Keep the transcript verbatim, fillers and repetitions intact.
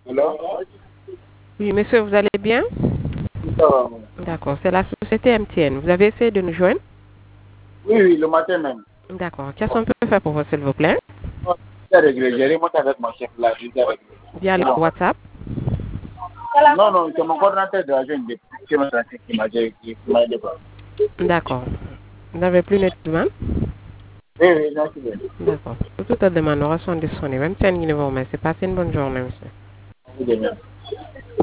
Alors, Oui, monsieur, vous allez bien? ça va, oui. D'accord, c'est la société M T N. Vous avez essayé de nous joindre? Oui, oui, le matin même. D'accord. Qu'est-ce qu'on peut faire pour vous, s'il vous plaît? Non, J'ai réglé, j'ai remonté avec mon chef là, j'ai déjà réglé. Via C'est le bon. WhatsApp? Non, non, c'est mon coordinateur de la jeune de qui m'a qui m'a dit- qui m'a aidé. D'accord. Vous n'avez plus de demande? Oui, oui, non, c'est bien. D'accord. Pour toute demande, nous sommes disponibles. M T N, vous remercie. Passez une bonne journée, monsieur. Oui, bien.